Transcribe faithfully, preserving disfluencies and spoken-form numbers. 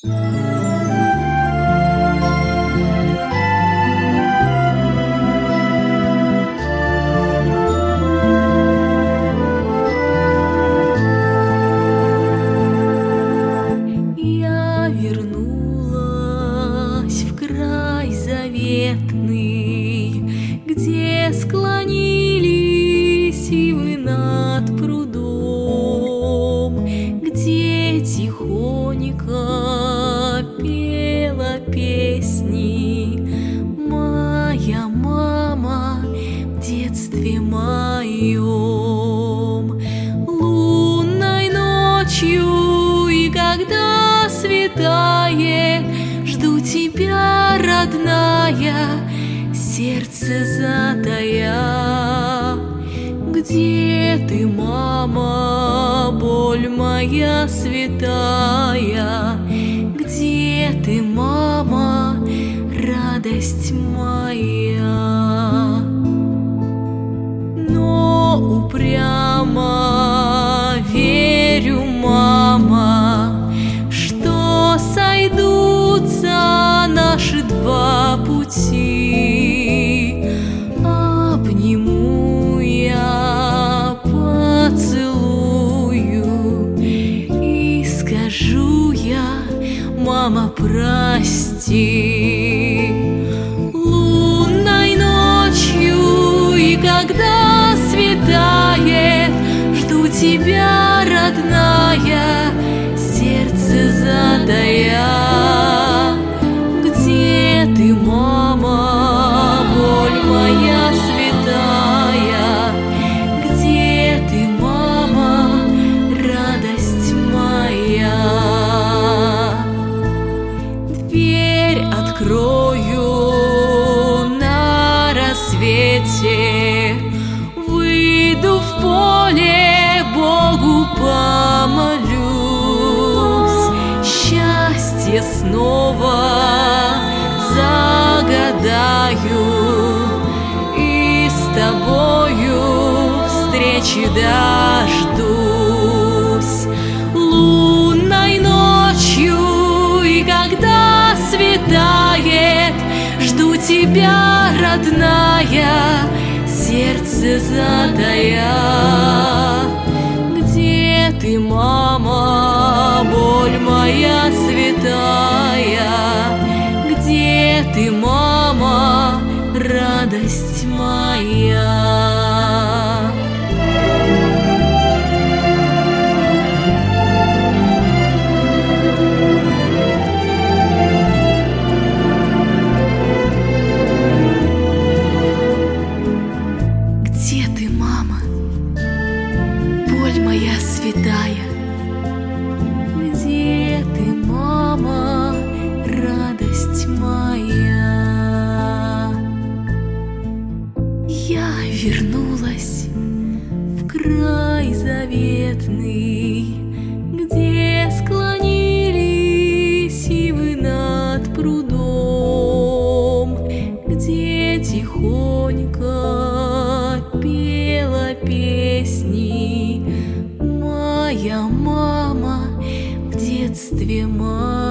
Я вернулась в край заветный, где склонились ивы над прудом, где тихонько пела песни моя мама в детстве моем. Лунной ночью и когда светает, жду тебя, родная, сердце затая. Где ты, мама, боль моя святая? Где ты, мама, радость моя? Но упрямо верю, мама, что сойдутся наши два пути. Обниму я, поцелую и скажу я: мама, прости. Лунной ночью и когда светает, жду тебя, родная, сердце затая. Где ты, мама, боль моя святая? Где ты, мама, радость моя? Дверь открою на рассвете, выйду в поле, Богу помолюсь, счастье снова загадаю и с тобою встречи дождусь. Лунной ночью и когда светает, жду тебя, родная, сердце затая. Где ты, мама, боль моя святая? Где ты, мама, радость моя? Где ты, мама, боль моя святая? Где ты, мама, радость моя? Я вернулась в край заветный, где склонились ивы над прудом, где тихонько пела песни моя мама в детстве моем.